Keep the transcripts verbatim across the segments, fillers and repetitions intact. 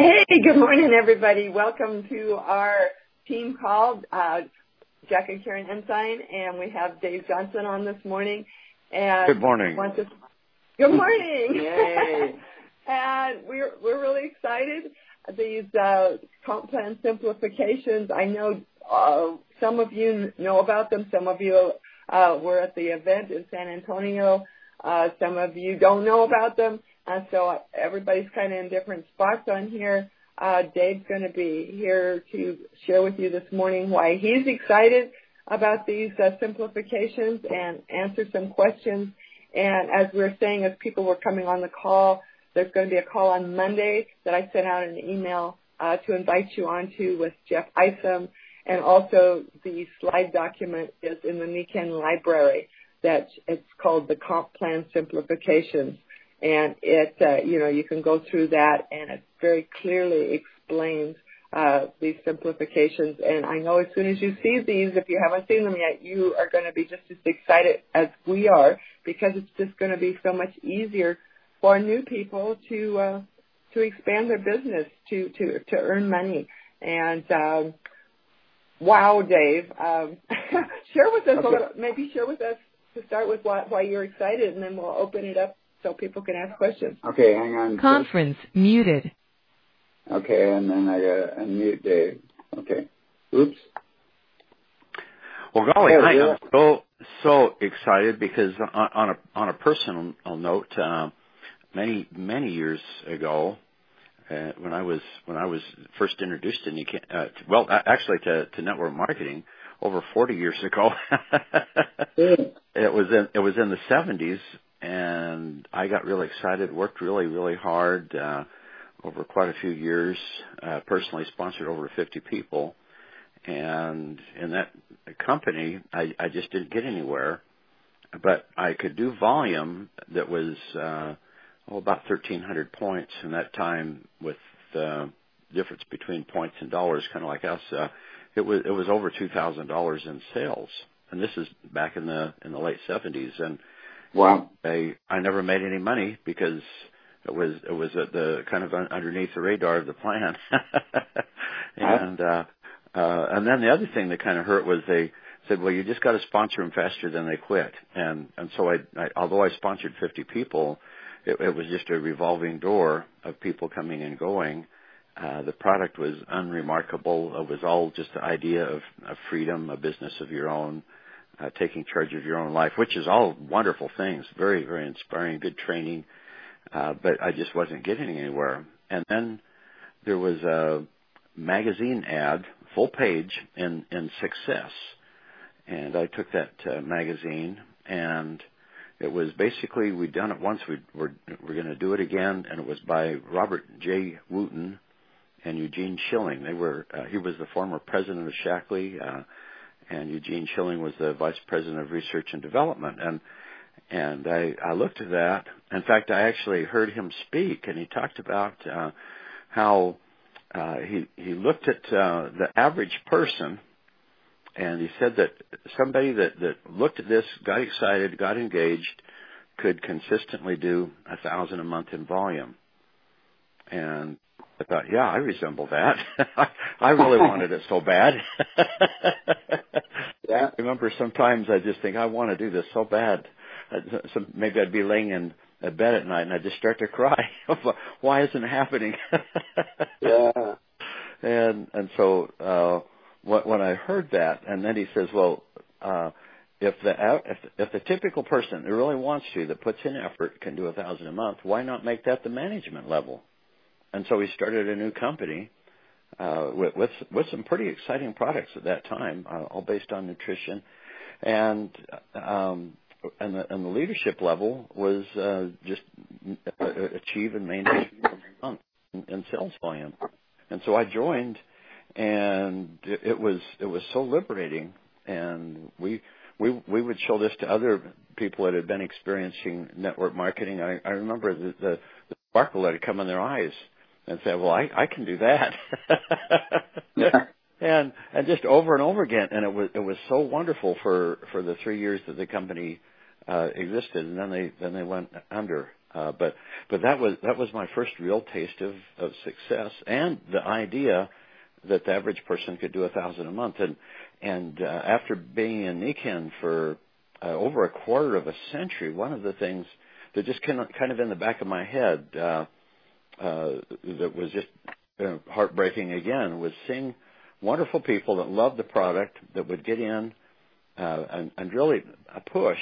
Hey, good morning, everybody. Welcome to our team call, uh, Jack and Karen Ensign, and we have Dave Johnson on this morning. And good morning. To, good morning. Yay. And we're we're really excited. These uh, comp plan simplifications, I know uh, some of you know about them. Some of you uh, were at the event in San Antonio. Uh, some of you don't know about them. Uh, so everybody's kind of in different spots on here. Uh, Dave's going to be here to share with you this morning why he's excited about these uh, simplifications and answer some questions. And as we were saying, as people were coming on the call, there's going to be a call on Monday that I sent out an email uh, to invite you onto with Jeff Isom. And also the slide document is in the Niken library. That it's called the Comp Plan Simplifications. And it, uh, you know, you can go through that, and it very clearly explains uh, these simplifications. And I know as soon as you see these, if you haven't seen them yet, you are going to be just as excited as we are, because it's just going to be so much easier for new people to uh, to expand their business, to to to earn money. And um, wow, Dave, um, share with us okay. a little. Maybe share with us to start with why, why you're excited, and then we'll open it up so people can ask questions. Okay, hang on. Conference muted. Okay, and then I got to unmute Dave. Okay. Oops. Well, golly, oh, I yeah. am so so excited because on, on a on a personal note, uh, many many years ago, uh, when I was when I was first introduced to Niken, uh, well, actually to, to network marketing over forty years ago, it was in it was in the seventies. And I got really excited, worked really, really hard uh, over quite a few years, uh, personally sponsored over fifty people. And in that company, I, I just didn't get anywhere. But I could do volume that was uh, oh, about thirteen hundred points. And that time, with the difference between points and dollars, kind of like us, uh, it was it was over two thousand dollars in sales. And this is back in the in the late seventies. And wow, I I never made any money because it was it was at the kind of underneath the radar of the plan. and uh, uh, and then the other thing that kind of hurt was they said, well, you just got to sponsor them faster than they quit. And and so I, I although I sponsored fifty people, it, it was just a revolving door of people coming and going. Uh, the product was unremarkable. It was all just the idea of, of freedom, a business of your own. Uh, taking charge of your own life, which is all wonderful things, very, very inspiring, good training, uh, but I just wasn't getting anywhere. And then there was a magazine ad, full page, in, in Success, and I took that uh, magazine, and it was basically, we'd done it once, we'd, we're, we're going to do it again, and it was by Robert J. Wooten and Eugene Schilling. They were, uh, he was the former president of Shaklee, uh, and Eugene Schilling was the vice president of research and development. And and I, I looked at that. In fact, I actually heard him speak, and he talked about uh, how uh, he he looked at uh, the average person, and he said that somebody that, that looked at this, got excited, got engaged, could consistently do a thousand a month in volume. And I thought, yeah, I resemble that. I really wanted it so bad. Yeah. I remember sometimes I just think, I want to do this so bad. So maybe I'd be laying in bed at night and I'd just start to cry. Why isn't it happening? Yeah. And and so uh, when I heard that, and then he says, well, uh, if the if, if the typical person who really wants to, that puts in effort, can do a thousand a month, why not make that the management level? And so we started a new company uh, with, with with some pretty exciting products at that time, uh, all based on nutrition, and um, and, the, and the leadership level was uh, just achieve and maintain a month in, in sales volume. And so I joined, and it was it was so liberating, and we we we would show this to other people that had been experiencing network marketing. I, I remember the, the the sparkle that had come in their eyes. And say, well, I, I can do that, and and just over and over again, and it was it was so wonderful for, for the three years that the company uh, existed, and then they then they went under, Uh, but but that was that was my first real taste of, of success, and the idea that the average person could do a thousand a month. And and uh, after being in Nikken for uh, over a quarter of a century, one of the things that just kind of, kind of in the back of my head uh, uh, that was just uh, heartbreaking again was seeing wonderful people that loved the product that would get in uh, and, and really push,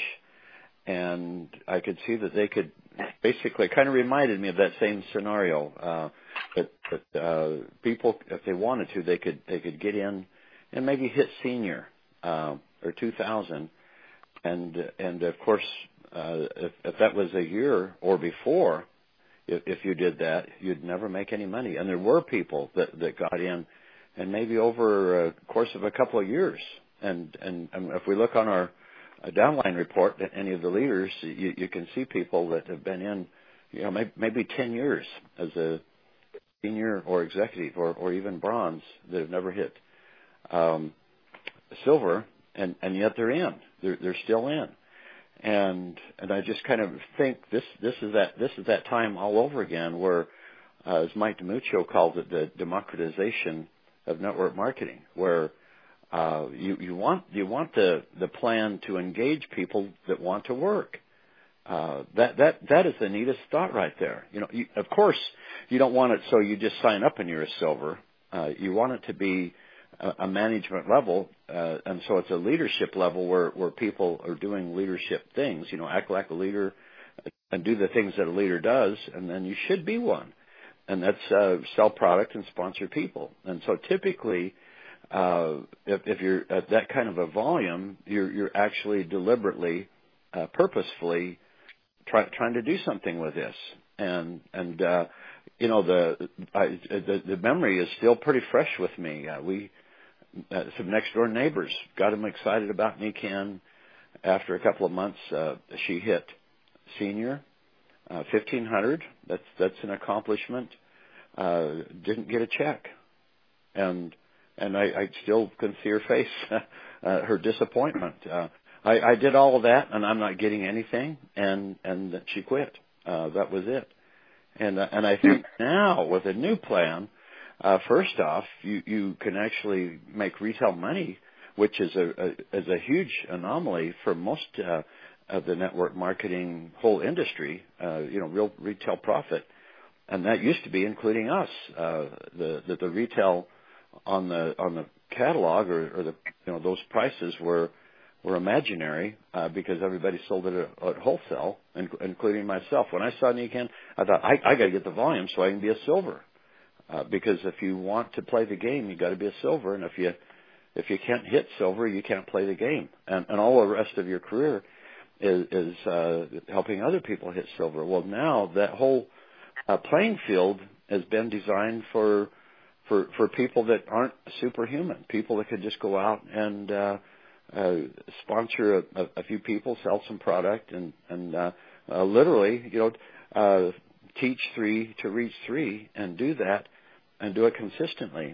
and I could see that they could basically kind of reminded me of that same scenario. Uh, that that uh, people, if they wanted to, they could they could get in and maybe hit senior uh, or two thousand, and and of course, uh, if, if that was a year or before, if, if you did that, you'd never make any money. And there were people that that got in, and maybe over a course of a couple of years. And and, and if we look on our a downline report, any of the leaders, you, you can see people that have been in, you know, maybe, maybe ten years as a senior or executive or, or even bronze that have never hit um, silver, and, and yet they're in. They're, they're still in. And and I just kind of think this this is that this is that time all over again where, uh, as Mike DiMuccio calls it, the democratization of network marketing, where Uh, you, you want you want the, the plan to engage people that want to work. Uh, that that that is the neatest thought right there. You know, you, of course, you don't want it so you just sign up and you're a silver. Uh, you want it to be a, a management level, uh, and so it's a leadership level where where people are doing leadership things. You know, act like a leader and do the things that a leader does, and then you should be one. And that's uh, sell product and sponsor people. And so typically, Uh, if, if you're at that kind of a volume, you're, you're actually deliberately, uh, purposefully try, trying to do something with this. And, and, uh, you know, the, I, the, the memory is still pretty fresh with me. Uh, we, uh, some next door neighbors got them excited about Nikken. After a couple of months, uh, she hit senior, uh, fifteen hundred. That's, that's an accomplishment. Uh, didn't get a check. And, And I, I still can see her face, uh, her disappointment. Uh, I, I did all of that, and I'm not getting anything, and and she quit. Uh, that was it. And uh, and I think now with a new plan, uh, first off, you you can actually make retail money, which is a, a is a huge anomaly for most uh, of the network marketing whole industry. Uh, you know, real retail profit, and that used to be including us. Uh, the the, the retail on the on the catalog or, or the you know those prices were were imaginary uh, because everybody sold it at, at wholesale, including myself. When I saw Nikken, I thought I, I got to get the volume so I can be a silver, uh, because if you want to play the game, you got to be a silver, and if you if you can't hit silver, you can't play the game, and, and all the rest of your career is, is uh, helping other people hit silver. Well, now that whole uh, playing field has been designed for For, for people that aren't superhuman, people that could just go out and uh, uh, sponsor a, a few people, sell some product, and, and uh, uh, literally, you know, uh, teach three to reach three, and do that, and do it consistently.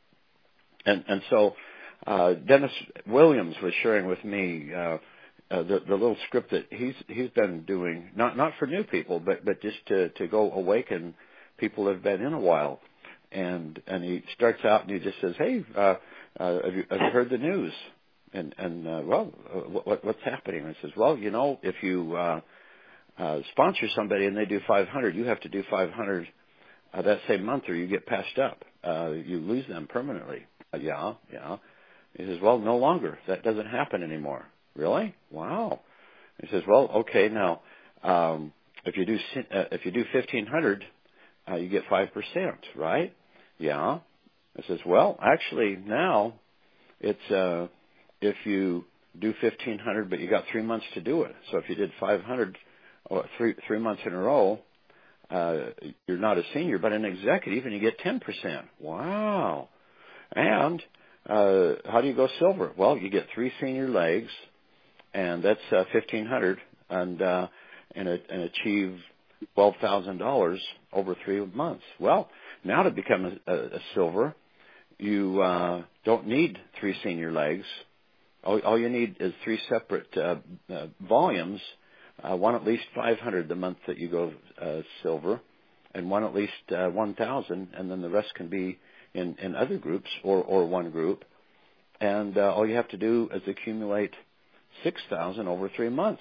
And and so, uh, Dennis Williams was sharing with me uh, uh, the, the little script that he's he's been doing, not not for new people, but but just to to go awaken people that have been in a while. And and he starts out and he just says, "Hey, uh, uh, have, you, have you heard the news?" And and uh, well, uh, what, what's happening? And he says, "Well, you know, if you uh, uh, sponsor somebody and they do five hundred, you have to do five hundred uh, that same month, or you get passed up. Uh, you lose them permanently." Uh, yeah, yeah. He says, "Well, no longer. That doesn't happen anymore." Really? Wow. He says, "Well, okay, now um, if you do uh, if you do fifteen hundred, uh, you get five percent, right?" Yeah. It says, well, actually now it's, uh, if you do fifteen hundred, but you got three months to do it. So if you did five hundred or three, three months in a row, uh, you're not a senior, but an executive, and you get ten percent. Wow. And, uh, how do you go silver? Well, you get three senior legs, and that's, uh, fifteen hundred, and, uh, and, and achieve twelve thousand dollars over three months. Well, now to become a, a, a silver, you uh, don't need three senior legs. All, all you need is three separate uh, uh, volumes uh, one at least five hundred the month that you go uh, silver, and one at least uh, one thousand, and then the rest can be in, in other groups or, or one group. And uh, all you have to do is accumulate six thousand over three months.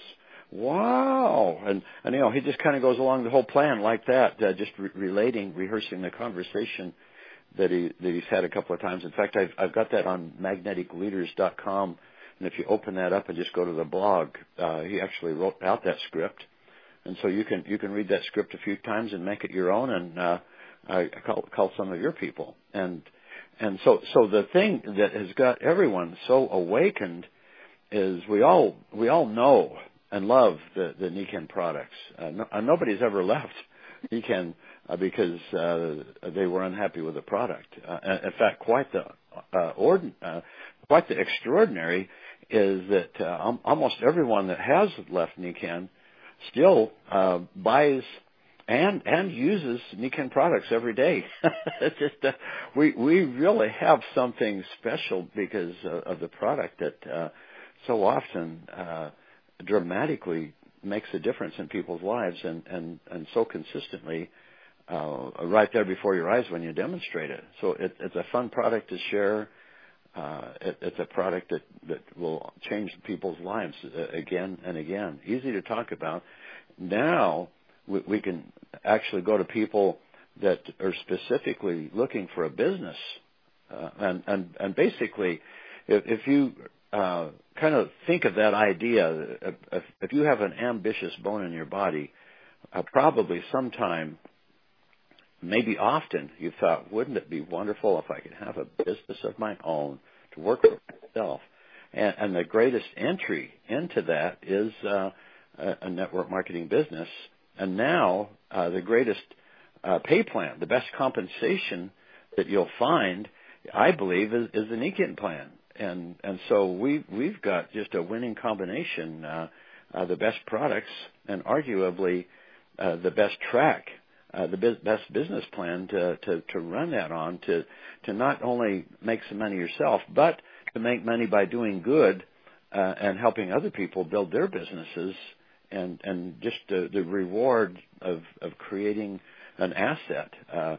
Wow! And, and you know, he just kind of goes along the whole plan like that, uh, just re- relating, rehearsing the conversation that he that he's had a couple of times. In fact, I've I've got that on magnetic leaders dot com, and if you open that up and just go to the blog, uh, he actually wrote out that script, and so you can you can read that script a few times and make it your own, and uh, I call call some of your people, and and so so the thing that has got everyone so awakened is we all we all know and love the, the Nikken products. Uh, no, uh, nobody's ever left Nikken uh, because uh, they were unhappy with the product. Uh, in fact, quite the uh, ordin- uh, quite the extraordinary is that uh, almost everyone that has left Nikken still uh, buys and and uses Nikken products every day. It's just uh, we we really have something special because uh, of the product that uh, so often. Uh, dramatically makes a difference in people's lives, and, and, and so consistently uh, right there before your eyes when you demonstrate it. So it, it's a fun product to share. Uh, it, it's a product that, that will change people's lives again and again. Easy to talk about. Now we, we can actually go to people that are specifically looking for a business. Uh, and, and, and basically, if, if you Uh, kind of think of that idea. If, if you have an ambitious bone in your body, uh, probably sometime, maybe often, you thought, wouldn't it be wonderful if I could have a business of my own to work for myself? And, and the greatest entry into that is uh, a, a network marketing business. And now uh, the greatest uh, pay plan, the best compensation that you'll find, I believe, is, is the Nikken plan. And and so we we've got just a winning combination, uh, uh, the best products, and arguably uh, the best track, uh, the biz- best business plan to, to to run that on, to to not only make some money yourself, but to make money by doing good uh, and helping other people build their businesses, and and just the, the reward of of creating an asset, uh,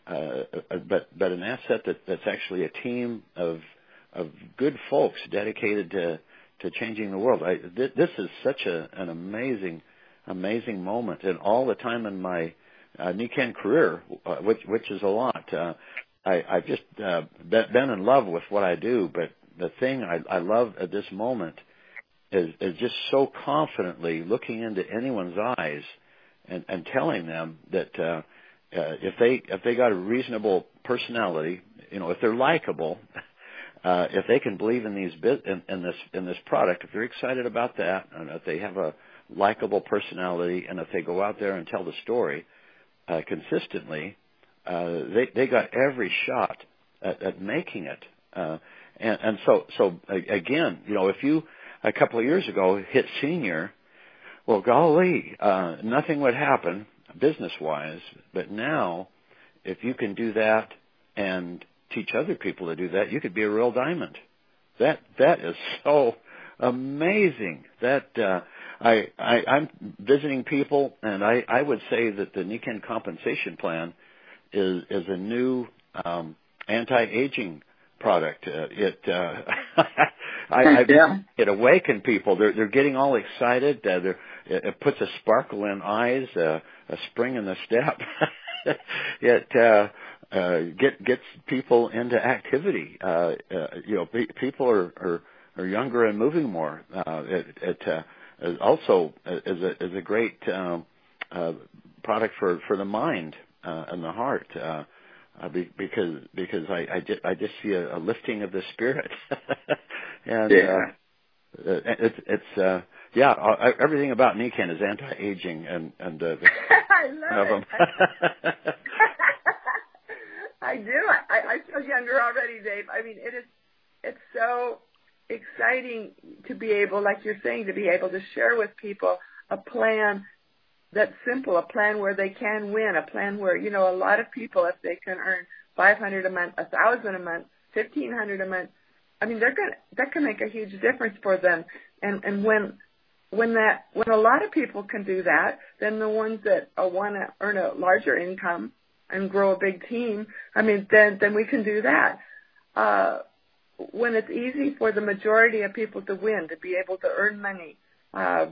uh, but but an asset that, that's actually a team of of good folks dedicated to, to changing the world. I, th- this is such a, an amazing, amazing moment. And all the time in my uh, Nikken career, uh, which, which is a lot, uh, I, I've just uh, been in love with what I do. But the thing I, I love at this moment is, is just so confidently looking into anyone's eyes and, and telling them that uh, uh, if they if they got a reasonable personality, you know, if they're likable. Uh, if they can believe in these in, in this in this product, if they're excited about that, and if they have a likable personality, and if they go out there and tell the story uh, consistently, uh, they they got every shot at, at making it. Uh, and, and so so again, you know, if you a couple of years ago hit senior, well, golly, uh, nothing would happen business wise. But now, if you can do that and teach other people to do that, you could be a real diamond. That that is so amazing. That uh, I, I I'm visiting people, and I, I would say that the Nikken compensation plan is is a new um, anti-aging product. Uh, it uh, I, I yeah. It awakened people. They're they're getting all excited. Uh, they're, it puts a sparkle in eyes, uh, a spring in the step. it. Uh, Uh, get gets people into activity. Uh, uh, you know, pe- people are, are are younger and moving more. Uh, it it uh, also is a is a great um, uh, product for, for the mind uh, and the heart. Uh, uh, be, because because I I just, I just see a, a lifting of the spirit. and yeah. uh, it's it's uh, yeah. Uh, everything about Nikken is anti-aging, and and uh, I love it. I do. I, I feel younger already, Dave. I mean, it is, it's so exciting to be able, like you're saying, to be able to share with people a plan that's simple, a plan where they can win, a plan where, you know, a lot of people, if they can earn five hundred a month, one thousand a month, fifteen hundred a month, I mean, they're going to, that can make a huge difference for them. And, and when when that when a lot of people can do that, then the ones that uh, want to earn a larger income and grow a big team, I mean, then then we can do that. Uh, when it's easy for the majority of people to win, to be able to earn money, uh,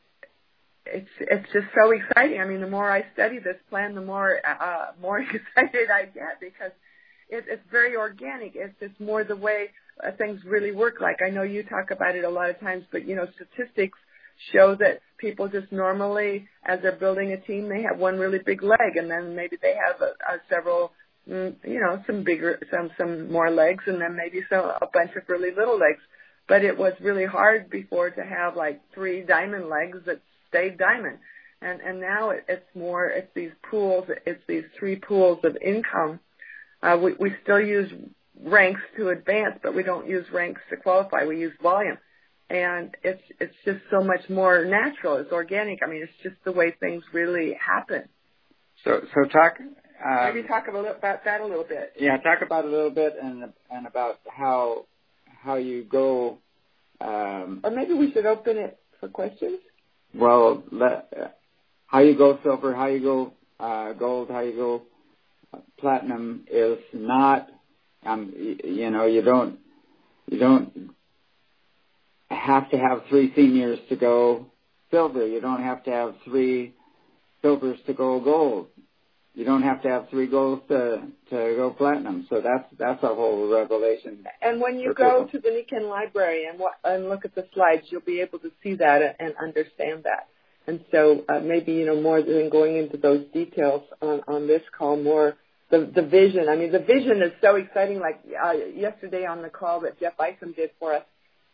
it's it's just so exciting. I mean, the more I study this plan, the more uh, more excited I get, because it, it's very organic. It's just more the way uh, things really work. Like, I know you talk about it a lot of times, but you know, statistics show that people just normally, as they're building a team, they have one really big leg, and then maybe they have a, a several, mm, you know, some bigger, some some more legs, and then maybe some a bunch of really little legs. But it was really hard before to have like three diamond legs that stayed diamond, and and now it, it's more, it's these pools, it's these three pools of income. Uh, we we still use ranks to advance, but we don't use ranks to qualify. We use volume. And it's it's just so much more natural. It's organic. I mean, it's just the way things really happen. So so talk. Um, Maybe talk about about that a little bit. Yeah, talk about it a little bit, and and about how how you go. Um, or maybe we should open it for questions. Well, let, uh, how you go silver, how you go uh, gold, how you go uh, platinum is not. Um, you, you know, you don't you don't. have to have three seniors to go silver. You don't have to have three silvers to go gold. You don't have to have three golds to to go platinum. So that's that's a whole revelation. And when you go to the Nikken Library and and look at the slides, you'll be able to see that and understand that. And so uh, maybe, you know, more than going into those details on, on this call, more the the vision. I mean, the vision is so exciting. Like uh, yesterday on the call that Jeff Isom did for us,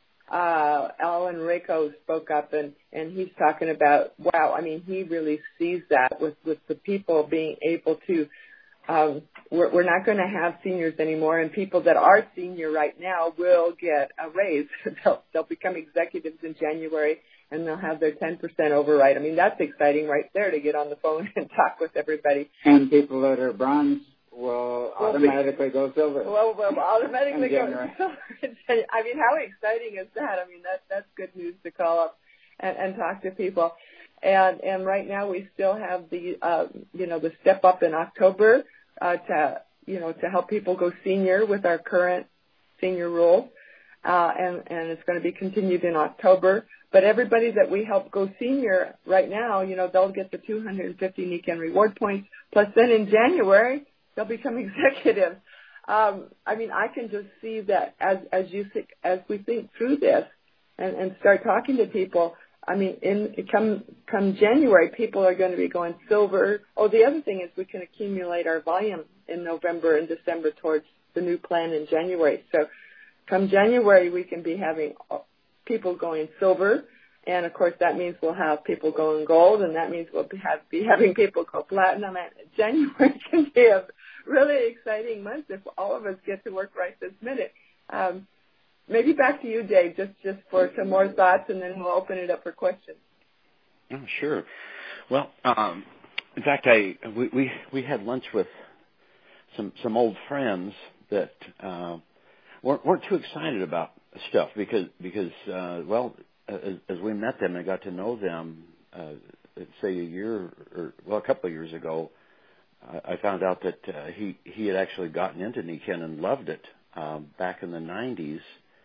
Uh, Alan Rako spoke up, and, and he's talking about, wow, I mean, he really sees that with, with the people being able to, um, we're, we're not going to have seniors anymore, and people that are senior right now will get a raise. they'll, they'll become executives in January, and they'll have their ten percent override. I mean, that's exciting right there to get on the phone and talk with everybody. And people that are bronze will automatically go silver. Well, well, automatically go silver. I mean, how exciting is that? I mean, that that's good news to call up and, and talk to people. And and right now we still have the uh, you know the step up in October uh, to you know to help people go senior with our current senior rules, uh, and and it's going to be continued in October. But everybody that we help go senior right now, you know, they'll get the two hundred fifty Nikken reward points. Plus, then in January, they'll become executives. Um, I mean, I can just see that as as you think, as we think through this and, and start talking to people. I mean, in come come January, people are going to be going silver. Oh, the other thing is we can accumulate our volume in November and December towards the new plan in January. So, come January, we can be having people going silver, and of course that means we'll have people going gold, and that means we'll be, have, be having people go platinum. And January can be a really exciting month if all of us get to work right this minute. Um, maybe back to you, Dave, just, just for some more thoughts, and then we'll open it up for questions. Oh, sure. Well, um, in fact, I we, we we had lunch with some some old friends that uh, weren't, weren't too excited about stuff because because uh, well, as, as we met them and got to know them, uh, say a year or well, a couple of years ago, I found out that uh, he he had actually gotten into Nikken and loved it um, back in the nineties.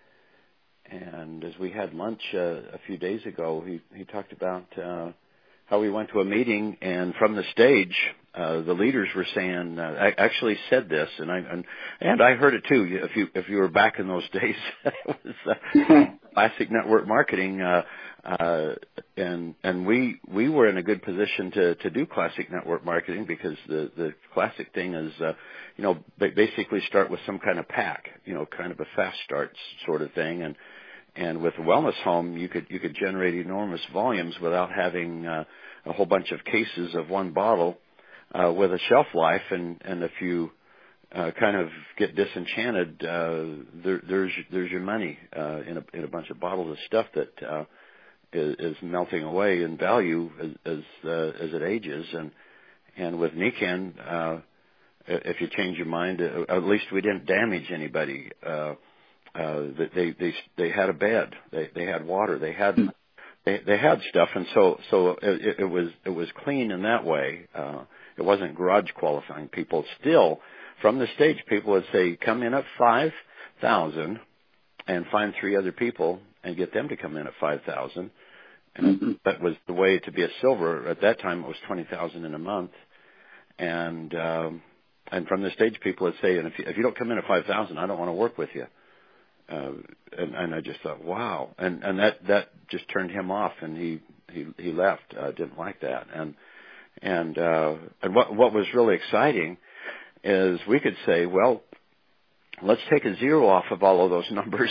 And as we had lunch uh, a few days ago, he he talked about uh, how we went to a meeting, and from the stage, uh, the leaders were saying, uh, I actually said this, and I and, and I heard it too. If you if you were back in those days, it was uh, classic network marketing, uh, uh, and and we we were in a good position to to do classic network marketing because the the classic thing is, uh, you know, basically start with some kind of pack, you know, kind of a fast start sort of thing, and. And with a wellness home, you could you could generate enormous volumes without having uh, a whole bunch of cases of one bottle uh, with a shelf life. And, and if you uh, kind of get disenchanted, uh, there, there's there's your money uh, in a in a bunch of bottles of stuff that uh, is, is melting away in value as as, uh, as it ages. And and with Nikken, uh, if you change your mind, at least we didn't damage anybody. Uh, Uh, they they they had a bed, they they had water, they had they, they had stuff, and so so it, it was it was clean in that way. Uh, it wasn't garage qualifying people. Still, from the stage, people would say, "Come in at five thousand, and find three other people and get them to come in at five thousand." And mm-hmm. that was the way to be a silver. At that time, it was twenty thousand in a month, and um, and from the stage, people would say, "And if you, if you don't come in at five thousand, I don't want to work with you." Uh, and, and I just thought, wow, and and that that just turned him off, and he he he left. Uh, didn't like that, and and uh, and what what was really exciting is we could say, well, let's take a zero off of all of those numbers.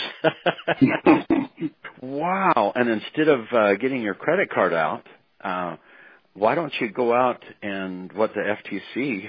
Wow! And instead of uh, getting your credit card out, uh, why don't you go out and what the F T C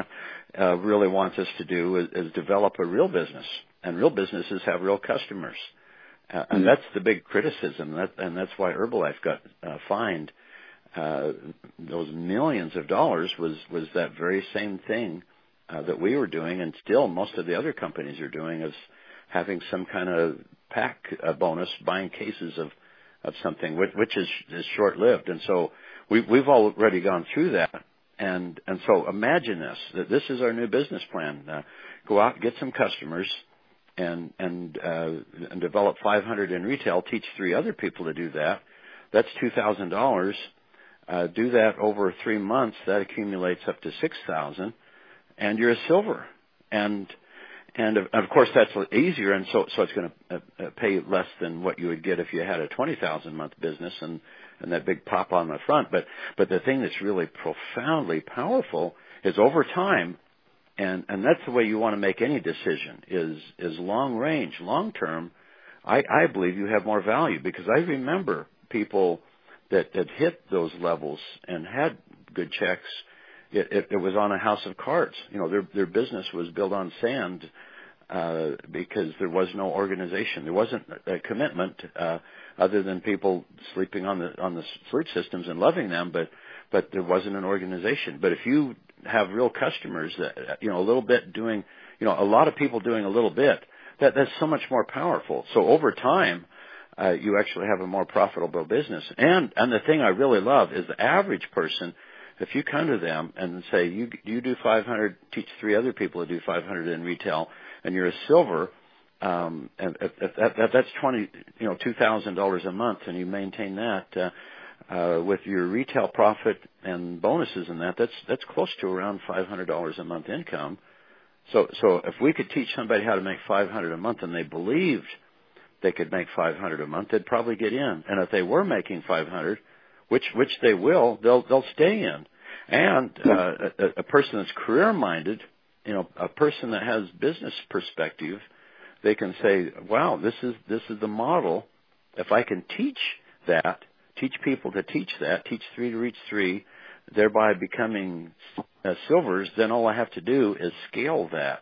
uh, really wants us to do is, is develop a real business. And real businesses have real customers. Uh, and mm-hmm. that's the big criticism. That, and that's why Herbalife got uh, fined uh, those millions of dollars was, was that very same thing uh, that we were doing, and still most of the other companies are doing, is having some kind of pack uh, bonus, buying cases of, of something, which, which is, is short-lived. And so we, we've already gone through that. And, and so imagine this, that this is our new business plan. Uh, go out, get some customers, and and uh, and develop five hundred in retail, teach three other people to do that. That's two thousand dollars. Uh, do that over three months. That accumulates up to six thousand, and you're a silver. And and of, of course that's easier, and so so it's going to uh, pay less than what you would get if you had a twenty thousand month business and and that big pop on the front. But but the thing that's really profoundly powerful is over time. And, and that's the way you want to make any decision is, is long range, long term. I, I believe you have more value because I remember people that had hit those levels and had good checks. It, it, it was on a house of cards. You know, their, their business was built on sand, uh, because there was no organization. There wasn't a commitment, uh, other than people sleeping on the, on the sleep systems and loving them, but, but there wasn't an organization. But if you have real customers that, you know, a little bit doing, you know, a lot of people doing a little bit, that, that's so much more powerful. So over time, uh, you actually have a more profitable business. And, and the thing I really love is the average person, if you come to them and say, you, you do five hundred, teach three other people to do five hundred in retail, and you're a silver, um, and if, if that, that, that's twenty, you know, two thousand dollars a month, and you maintain that, uh, Uh, with your retail profit and bonuses and that, that's that's close to around five hundred dollars a month income. So so if we could teach somebody how to make five hundred dollars a month and they believed they could make five hundred dollars a month, they'd probably get in. And if they were making five hundred dollars, which which they will, they'll they'll stay in. And uh, a, a person that's career minded, you know, a person that has business perspective, they can say, wow, this is this is the model. If I can teach that, teach people to teach that, teach three to reach three, thereby becoming uh, silvers, then all I have to do is scale that.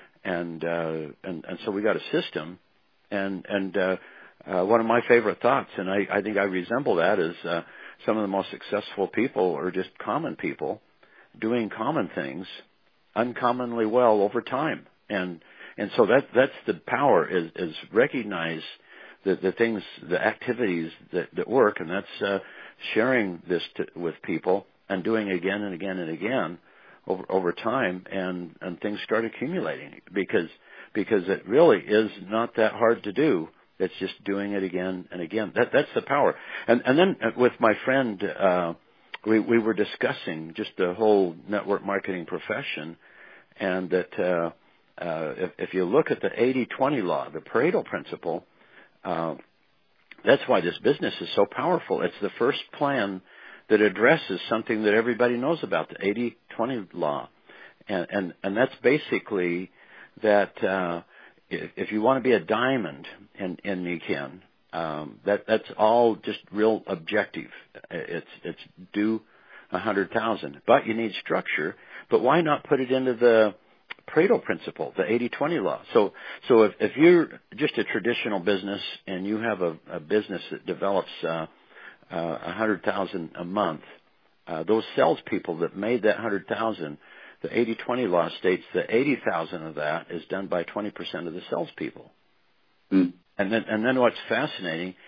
And uh, and, and so we got a system. And and uh, uh, one of my favorite thoughts, and I, I think I resemble that, is uh, some of the most successful people are just common people doing common things uncommonly well over time. And and so that that's the power, is, is recognize the, the things, the activities that, that work, and that's uh, sharing this to, with people and doing it again and again and again over over time, and, and things start accumulating because because it really is not that hard to do. It's just doing it again and again. That that's the power. And and then with my friend, uh, we we were discussing just the whole network marketing profession, and that uh, uh, if, if you look at the eighty twenty law, the Pareto principle. Uh, that's why this business is so powerful. It's the first plan that addresses something that everybody knows about, the eighty twenty law. And, and, and that's basically that uh, if, if you want to be a diamond in, in Niken, um, that, that's all just real objective. It's, it's do one hundred thousand. But you need structure. But why not put it into the Pareto principle, the eighty twenty law? So, so if, if you're just a traditional business and you have a, a business that develops uh, uh, one hundred thousand a month, uh, those salespeople that made that one hundred thousand, the eighty twenty law states that eighty thousand of that is done by twenty percent of the salespeople. Mm. And then, and then what's fascinating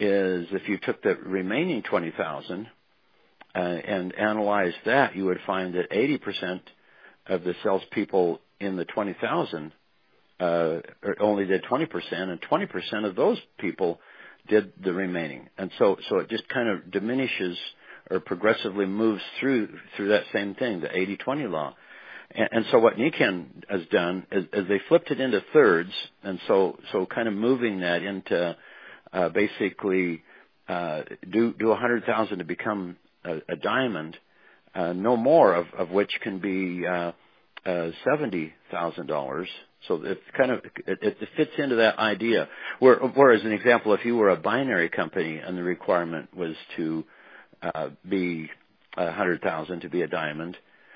is if you took the remaining twenty thousand uh, and analyzed that, you would find that eighty percent of the salespeople in the twenty thousand uh, only did twenty percent, and twenty percent of those people did the remaining. And so, so it just kind of diminishes or progressively moves through through that same thing, the eighty twenty law. And, and so what Nikken has done is, is they flipped it into thirds, and so so kind of moving that into uh, basically uh, do do a hundred thousand to become a, a diamond, uh, no more of, of which can be uh, uh, seventy thousand dollars. So it kind of it, it fits into that idea. Where, whereas an example, if you were a binary company and the requirement was to uh, be a hundred thousand to be a diamond,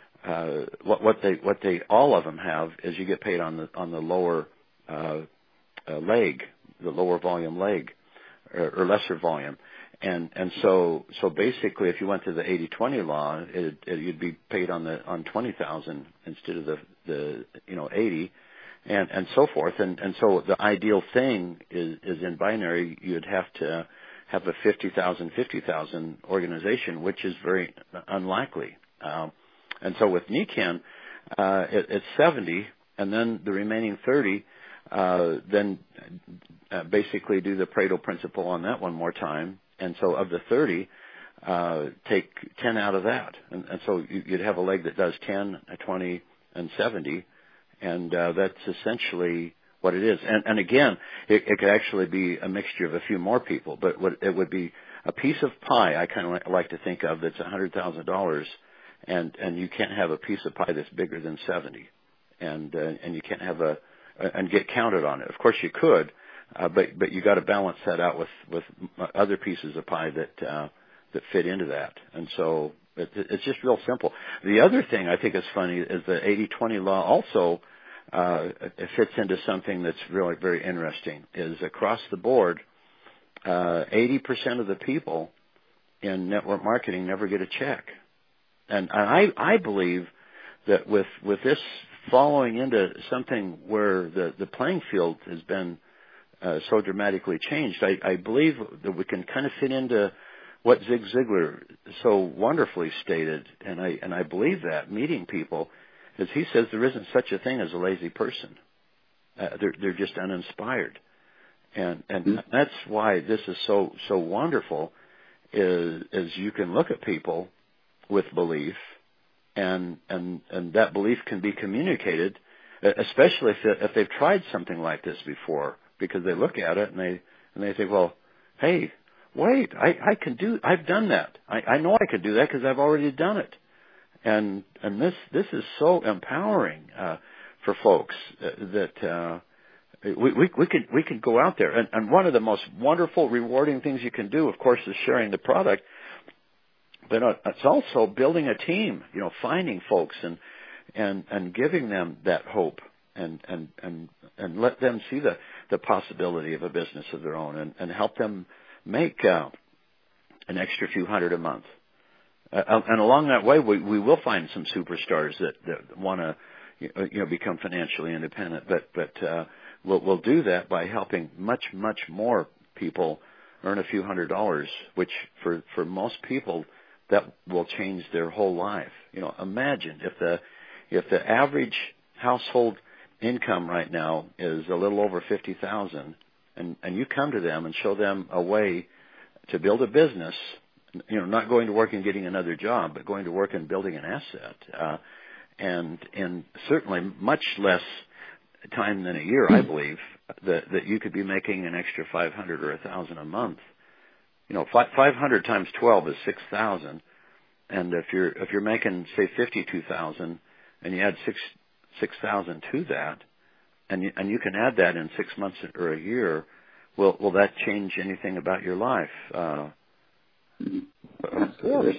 uh, what, what they what they all of them have is you get paid on the on the lower uh, uh, leg, the lower volume leg, or, or lesser volume. And and so so basically, if you went to the eighty twenty law, it, it, you'd be paid on the on twenty thousand instead of the the you know eighty, and and so forth. And and so the ideal thing is is in binary, you'd have to have a fifty thousand fifty thousand organization, which is very unlikely. Um, and so with Nikken, uh, it, it's seventy, and then the remaining thirty, uh, then uh, basically do the Pareto principle on that one more time. And so of the thirty, uh, take ten out of that. And, and so you'd have a leg that does ten, twenty, and seventy. And uh, that's essentially what it is. And, and again, it, it could actually be a mixture of a few more people. But what, it would be a piece of pie, I kind of like to think of, that's one hundred thousand dollars. And, and you can't have a piece of pie that's bigger than seventy. And, uh, and you can't have a, and get counted on it. Of course you could. Uh, but but you got to balance that out with with other pieces of pie that uh, that fit into that, and so it, it's just real simple. The other thing I think is funny is the eighty twenty law also uh, it fits into something that's really very interesting. Is across the board, uh, eighty percent of the people in network marketing never get a check, and I I believe that with with this following into something where the the playing field has been Uh, so dramatically changed, I, I believe that we can kind of fit into what Zig Ziglar so wonderfully stated, and I and I believe that meeting people, as he says, there isn't such a thing as a lazy person. Uh, they're they're just uninspired, and and mm-hmm. that's why this is so so wonderful. Is is you can look at people with belief, and and and that belief can be communicated, especially if if they've tried something like this before. Because they look at it and they and they think, well, hey, wait, I, I can do, I've done that. I, I know I can do that because I've already done it, and and this this is so empowering uh, for folks that uh, we we we can we can go out there and, and one of the most wonderful, rewarding things you can do, of course, is sharing the product, but it's also building a team. You know, finding folks and and and giving them that hope. And, and, and, and let them see the, the possibility of a business of their own and, and help them make uh, an extra few hundred a month. Uh, and along that way, we, we will find some superstars that, that want to, you know, become financially independent. But, but uh, we'll, we'll do that by helping much, much more people earn a few hundred dollars, which for, for most people, that will change their whole life. You know, imagine if the, if the average household income right now is a little over fifty thousand, and and you come to them and show them a way to build a business, you know, not going to work and getting another job, but going to work and building an asset, uh, and in certainly much less time than a year, I believe that that you could be making an extra five hundred or a thousand a month. You know, five hundred times twelve is six thousand, and if you're if you're making say fifty two thousand, and you add six. six thousand to that, and you, and you can add that in six months or a year. Will will that change anything about your life? Uh, Absolutely.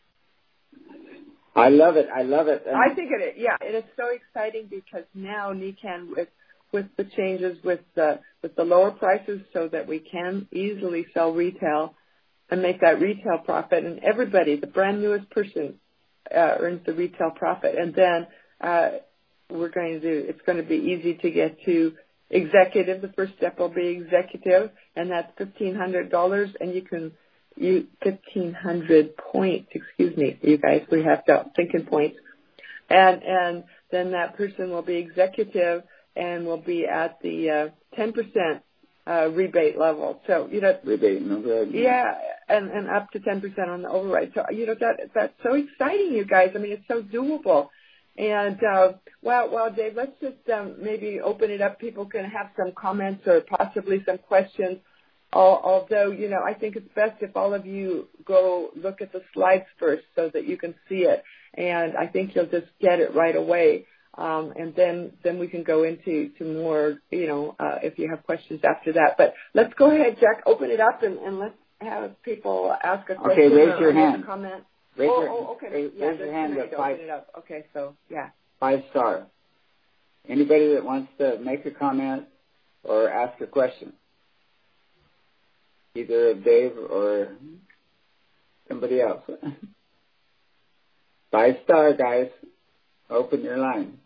I love it. I love it. And I think it. Yeah, it is so exciting because now Nikken with with the changes with the with the lower prices, so that we can easily sell retail and make that retail profit, and everybody, the brand newest person, uh, earns the retail profit, and then. Uh, We're going to do. It's going to be easy to get to executive. The first step will be executive, and that's fifteen hundred dollars, and you can you fifteen hundred points. Excuse me, you guys. We have to think in points, and and then that person will be executive and will be at the uh, ten percent uh, rebate level. So you know, rebate, no good. Yeah, and and up to ten percent on the override. So you know that that's so exciting, you guys. I mean, it's so doable. And uh, well, well, Dave, let's just um, maybe open it up. People can have some comments or possibly some questions. Although, you know, I think it's best if all of you go look at the slides first so that you can see it. And I think you'll just get it right away. Um, and then, then we can go into to more, you know, uh, if you have questions after that. But let's go ahead, Jack, open it up and, and let's have people ask a question. Okay, raise your or hand. Comment. Raise oh, your, oh, okay. raise, yeah, raise your hand to five. Open it up. Okay, so, yeah. Five star. Anybody that wants to make a comment or ask a question? Either Dave or somebody else. Five star, guys. Open your line.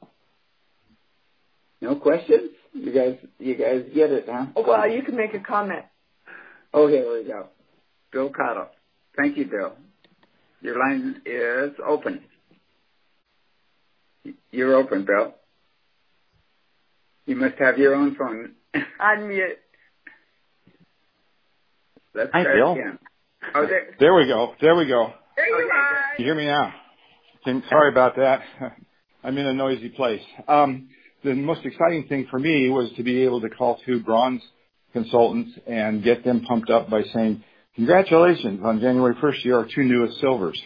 No questions? You guys, you guys get it, huh? Oh, well, you can make a comment. Oh, here we go. Bill Cottle. Thank you, Bill. Your line is open. You're open, Bill. You must have your own phone. Unmute. Let's Hi, try Bill. again. Oh, there. There we go. There we go. There you Okay. are. Can you hear me now? Can, sorry about that. I'm in a noisy place. Um, the most exciting thing for me was to be able to call two bronze consultants and get them pumped up by saying, congratulations, on January first, you're our two newest silvers.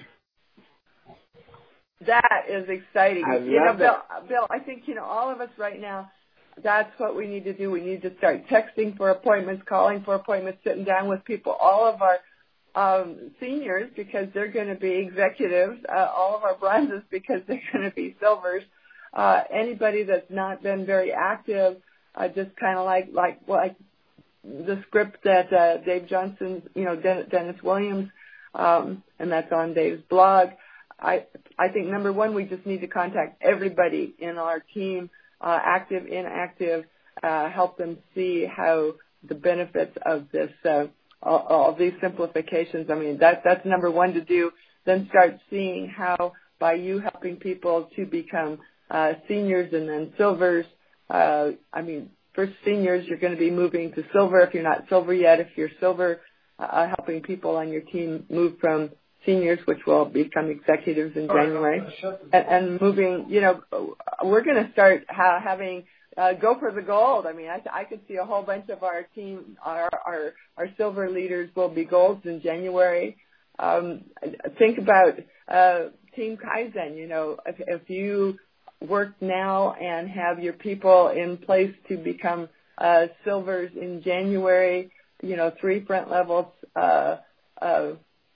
That is exciting. I you know, love Bill, it. Bill, I think, you know, all of us right now, that's what we need to do. We need to start texting for appointments, calling for appointments, sitting down with people, all of our um, seniors because they're going to be executives, uh, all of our bronzes because they're going to be silvers. Uh, anybody that's not been very active, uh, just kind of like, like, like the script that uh, Dave Johnson, you know, Den- Dennis Williams, um, and that's on Dave's blog. I I think number one, we just need to contact everybody in our team, uh, active, inactive, uh, help them see how the benefits of this, uh, all, all these simplifications. I mean, that that's number one to do. Then start seeing how by you helping people to become uh, seniors and then silvers. Uh, I mean, first seniors, you're going to be moving to silver if you're not silver yet. If you're silver, uh, helping people on your team move from seniors, which will become executives in January, and, and moving, you know, we're going to start ha- having, uh, go for the gold. I mean, I, I could see a whole bunch of our team, our, our, our silver leaders will be golds in January. Um, think about, uh, Team Kaizen, you know, if, if you work now and have your people in place to become, uh, silvers in January, you know, three front levels, uh, uh,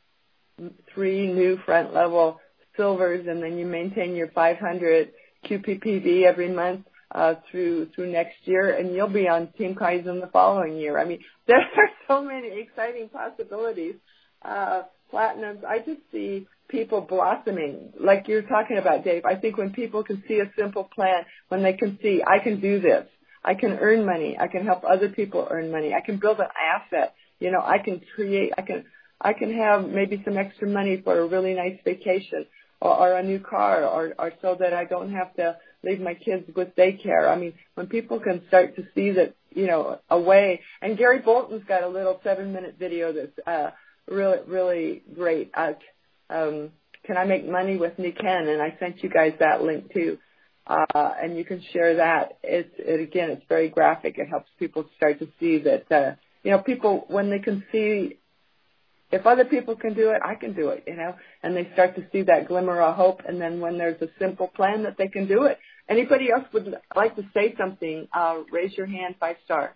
three new front level silvers, and then you maintain your five hundred Q P P V every month uh, through through next year, and you'll be on Team Kaizen the following year. I mean, there are so many exciting possibilities. Uh, platinums, I just see people blossoming, like you're talking about, Dave. I think when people can see a simple plan, when they can see, I can do this, I can earn money, I can help other people earn money, I can build an asset, you know, I can create, I can I can have maybe some extra money for a really nice vacation or, or a new car or, or so that I don't have to leave my kids with daycare. I mean, when people can start to see that, you know, a way, and Gary Bolton's got a little seven minute video that's uh, really, really great. Uh, um, can I make money with Nick Hen? And I sent you guys that link too. Uh, and you can share that. It's, it, again, it's very graphic. It helps people start to see that, uh, you know, people, when they can see, if other people can do it, I can do it, you know, and they start to see that glimmer of hope. And then when there's a simple plan that they can do it. Anybody else would like to say something, uh, raise your hand, five star.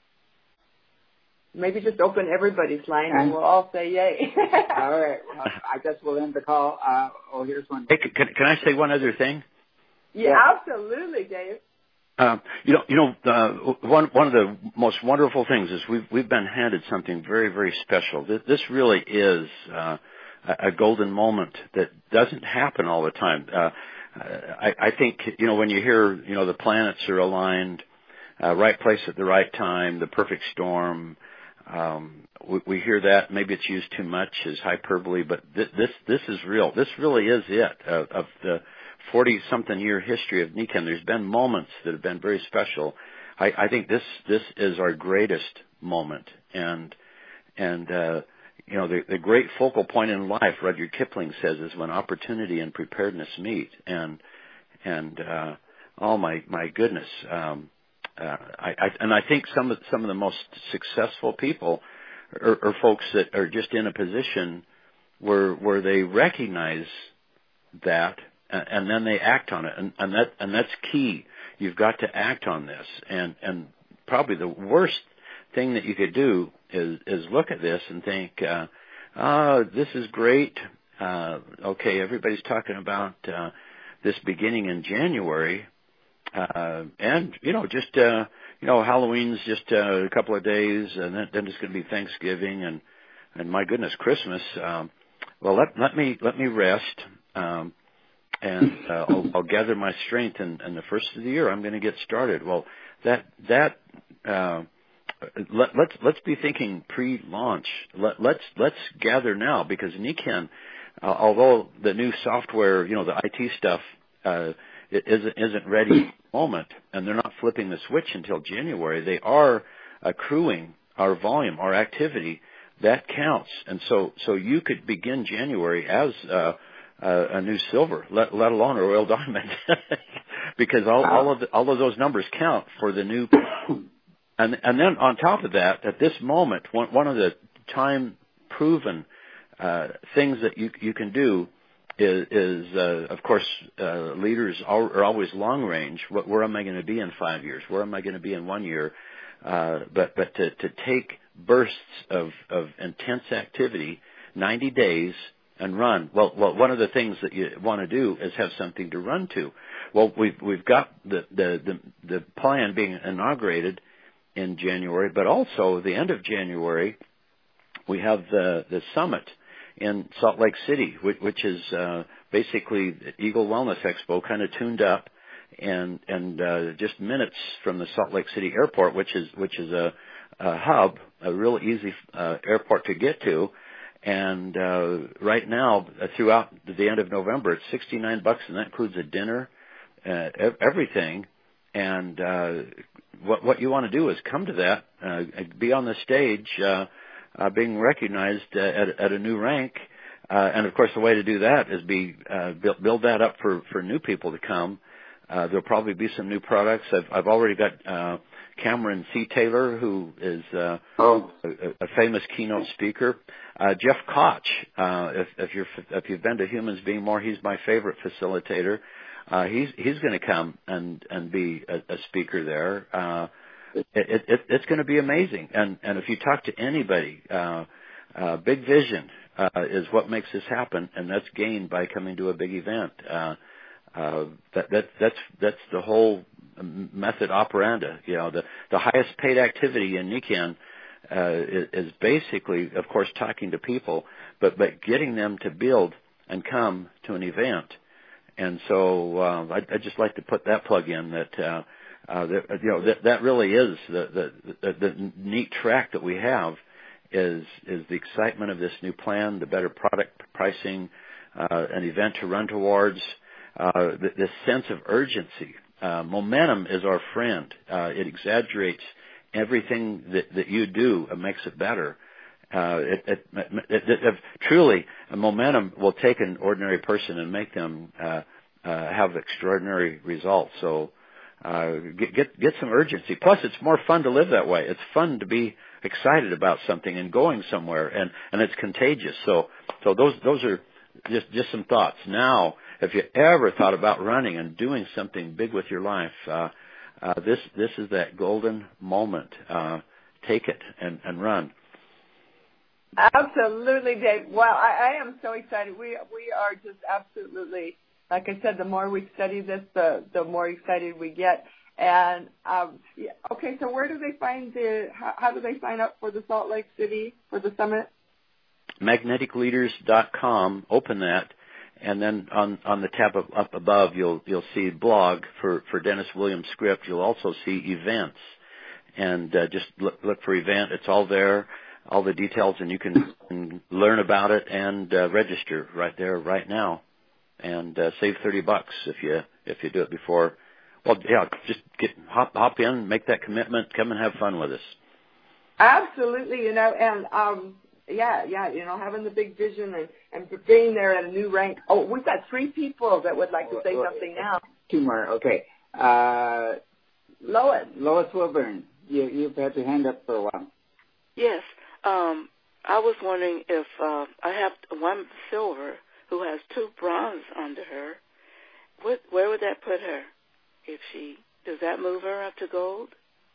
Maybe just open everybody's line and we'll all say yay. All right. Well, I guess we'll end the call. Uh, oh, here's one. Hey, can, can I say one other thing? Yeah, Yeah. absolutely, Dave. Um, you know, you know, uh, one one of the most wonderful things is we've we've been handed something very, very special. This, this really is uh, a, a golden moment that doesn't happen all the time. Uh, I, I think you know when you hear you know the planets are aligned, uh, right place at the right time, the perfect storm. Um, we, we hear that. Maybe it's used too much as hyperbole, but th- this this is real. This really is it. Uh, of the forty-something year history of Nikken, there's been moments that have been very special. I, I think this this is our greatest moment, and and uh, you know the, the great focal point in life, Rudyard Kipling says, is when opportunity and preparedness meet. And and uh, oh my my goodness. Um, Uh, I, I, and I think some of some of the most successful people are, are folks that are just in a position where where they recognize that and, and then they act on it, and, and that and that's key. You've got to act on this, and and probably the worst thing that you could do is is look at this and think, uh, oh, this is great. Uh, okay, everybody's talking about uh, this beginning in January. Uh, and, you know, just, uh, you know, Halloween's just uh, a couple of days, and then, then it's going to be Thanksgiving, and, and my goodness, Christmas. Um, well, let, let me, let me rest, um, and, uh, I'll, I'll gather my strength, and, and the first of the year, I'm going to get started. Well, that, that, uh, let, let's, let's be thinking pre-launch. Let, let's, let's gather now, because Nikken, uh, although the new software, you know, the I T stuff, uh, it isn't, isn't ready at the moment, and they're not flipping the switch until January. They are accruing our volume, our activity. That counts. And so, so you could begin January as uh, uh, a new silver, let, let alone a royal diamond, because all, all of the, all of those numbers count for the new. And and then on top of that, at this moment, one, one of the time-proven uh, things that you you can do is, is uh, of course, uh, leaders are always long range. What, where am I going to be in five years? Where am I going to be in one year? Uh, but but to, to take bursts of, of intense activity, ninety days, and run. Well, well, one of the things that you want to do is have something to run to. Well, we've we've got the the the, the plan being inaugurated in January, but also the end of January, we have the the summit in Salt Lake City, which, which is uh, basically the Eagle Wellness Expo, kind of tuned up, and and uh, just minutes from the Salt Lake City Airport, which is which is a, a hub, a real easy uh, airport to get to. And uh, right now, uh, throughout the end of November, it's sixty-nine bucks, and that includes a dinner, uh, everything. And uh, what what you want to do is come to that, uh, be on the stage. Uh, Uh, being recognized uh, at, at a new rank, uh, and of course the way to do that is be uh, build, build that up for, for new people to come. Uh, there'll probably be some new products. I've, I've already got uh, Cameron C. Taylor, who is uh, oh. a, a famous keynote speaker. Uh, Jeff Koch, uh, if, if you're if you've been to Humans Being More, he's my favorite facilitator. Uh, he's he's going to come and and be a, a speaker there. Uh, It, it, it's going to be amazing, and and if you talk to anybody, uh, uh, big vision uh, is what makes this happen, and that's gained by coming to a big event. Uh, uh, that that that's that's the whole method operandi. You know, the the highest paid activity in Nikken uh, is, is basically, of course, talking to people, but but getting them to build and come to an event. And so uh, I'd, I'd just like to put that plug in that. Uh, Uh, that, you know, that, that really is the, the, the, the neat track that we have is, is the excitement of this new plan, the better product pricing, uh, an event to run towards, uh, the, this sense of urgency. Uh, momentum is our friend. Uh, it exaggerates everything that, that you do and makes it better. Uh, it, it, it, it, it, truly, a momentum will take an ordinary person and make them, uh, uh, have extraordinary results. So, Uh, get, get get some urgency. Plus, it's more fun to live that way. It's fun to be excited about something and going somewhere, and, and it's contagious. So so those those are just just some thoughts. Now, if you ever thought about running and doing something big with your life, uh, uh, this this is that golden moment. Uh, take it and, and run. Absolutely, Dave. Well, I, I am so excited. We we are just absolutely. Like I said, the more we study this, the, the more excited we get. And, um, yeah, okay, so where do they find the, how, how do they sign up for the Salt Lake City, for the summit? magnetic leaders dot com, open that, And then on, on the tab up, up above, you'll you'll see blog for, for Dennis Williams Script. You'll also see events, and uh, just look, look for event. It's all there, all the details, and you can, can learn about it and uh, register right there, right now, and uh, save thirty bucks if you if you do it before. Well, yeah, just get hop hop in, make that commitment, come and have fun with us. Absolutely, you know, and um, yeah, yeah, you know, having the big vision and, and being there at a new rank. Oh, we've got three people that would like to say something now. Two more, okay. Uh, Lois. Lois Wilburn, you, you've had your hand up for a while. Yes, um, I was wondering if uh, I have one silver who has two bronze under her. What, where would that put her? If she does that move her up to gold?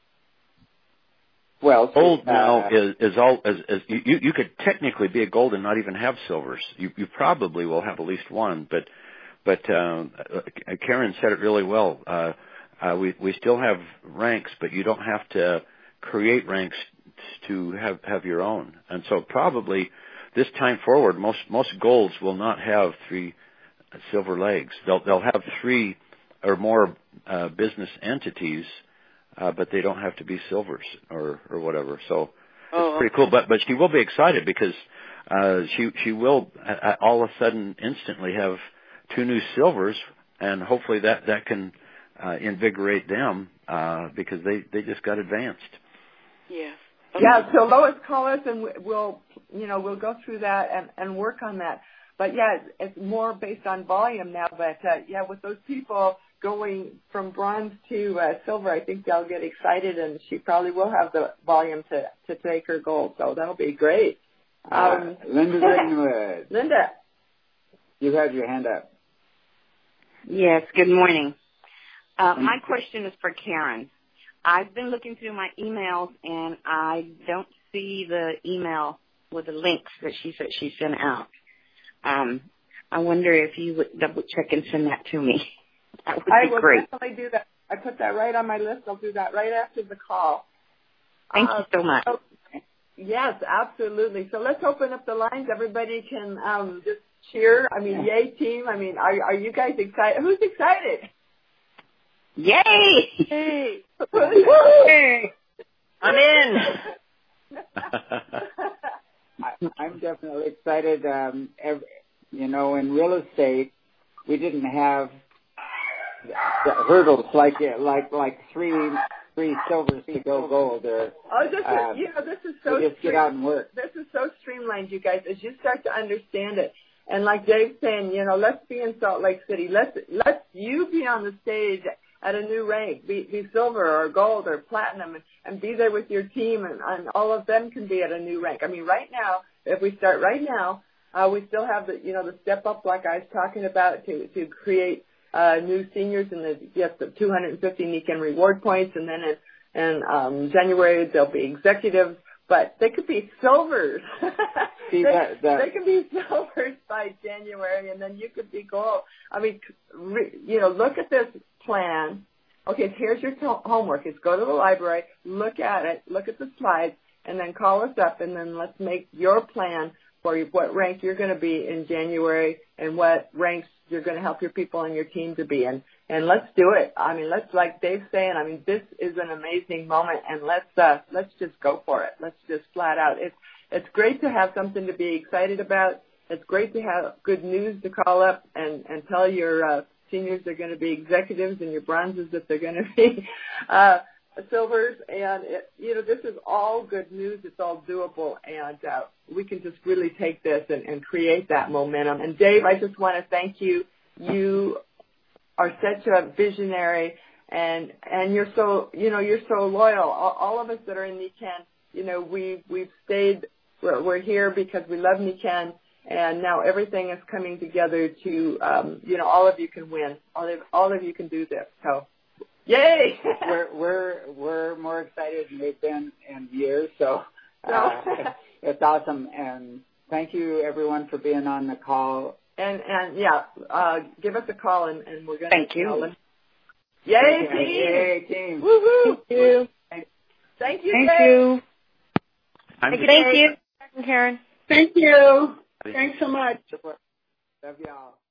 Well, gold uh, now is, is all as, as you you could technically be a gold and not even have silvers. You you probably will have at least one, but but uh, Karen said it really well. Uh, uh, we we still have ranks, but you don't have to create ranks to have have your own. And so probably this time forward, most most golds will not have three silver legs. They'll they'll have three or more uh, business entities, uh, but they don't have to be silvers or, or whatever. So oh, it's pretty cool. But but she will be excited because uh, she she will uh, all of a sudden instantly have two new silvers, and hopefully that that can uh, invigorate them uh, because they they just got advanced. Yes. Okay. Yeah. So Lois, call us and we'll you know we'll go through that and, and work on that. But yeah, it's, it's more based on volume now. But uh, yeah, with those people going from bronze to uh, silver, I think they'll get excited, and she probably will have the volume to, to take her gold. So that'll be great. Um, uh, Linda Greenwood. Linda. You have your hand up. Yes, good morning. Uh, my question is for Karen. I've been looking through my emails, and I don't see the email with the links that she said she sent out. Um, I wonder if you would double check and send that to me. That would be I will great. definitely do that. I put that right on my list. I'll do that right after the call. Thank uh, you so much. So, yes, absolutely. So let's open up the lines. Everybody can um, just cheer. I mean, yay, team. I mean, are, are you guys excited? Who's excited? Yay! Hey. Yay! I'm in. I, I'm definitely excited. Um, every, you know, in real estate, we didn't have the hurdles like like like three three silvers to go gold. Or oh, this is uh, you know this is so. Just get out and work. This is so streamlined, you guys. As you start to understand it, and like Dave's saying, you know, let's be in Salt Lake City. Let's let's you be on the stage at a new rank, be, be silver or gold or platinum, and, and be there with your team, and, and all of them can be at a new rank. I mean, right now, if we start right now, uh, we still have the, you know, the step up like I was talking about to, to create uh, new seniors, and the, yes, the two hundred fifty Niken reward points, and then in, in um, January there'll be executives, but they could be silvers. See, they, that, that. they could be silvers by January, and then you could be gold. I mean, re, you know, look at this plan. Okay, here's your t- homework. Is go to the library, look at it, look at the slides, and then call us up, and then let's make your plan for what rank you're going to be in January and what ranks you're going to help your people and your team to be in. And let's do it. I mean, let's, like Dave's saying, I mean, this is an amazing moment, and let's uh, let's just go for it. Let's just flat out. It's it's great to have something to be excited about. It's great to have good news to call up and, and tell your uh, seniors they're going to be executives and your bronzes that they're going to be uh, silvers. And, it, you know, this is all good news. It's all doable. And uh, we can just really take this and, and create that momentum. And, Dave, I just want to thank you. You are such a visionary, and and you're so, you know, you're so loyal. All, all of us that are in Niken, you know, we, we've stayed, we're, we're here because we love Niken. And now everything is coming together to, um, you know, all of you can win. All of, all of you can do this. So, yay! we're we're we're more excited than we've been in years. So uh, it's awesome. And thank you, everyone, for being on the call. And and yeah, uh, give us a call, and, and we're going to thank you. Know, yay, team! Yay, team! Woohoo! Thank you. Thank you. Thank Dave. you. I'm Thank you, Karen. Thank you. Thanks so much. Love y'all.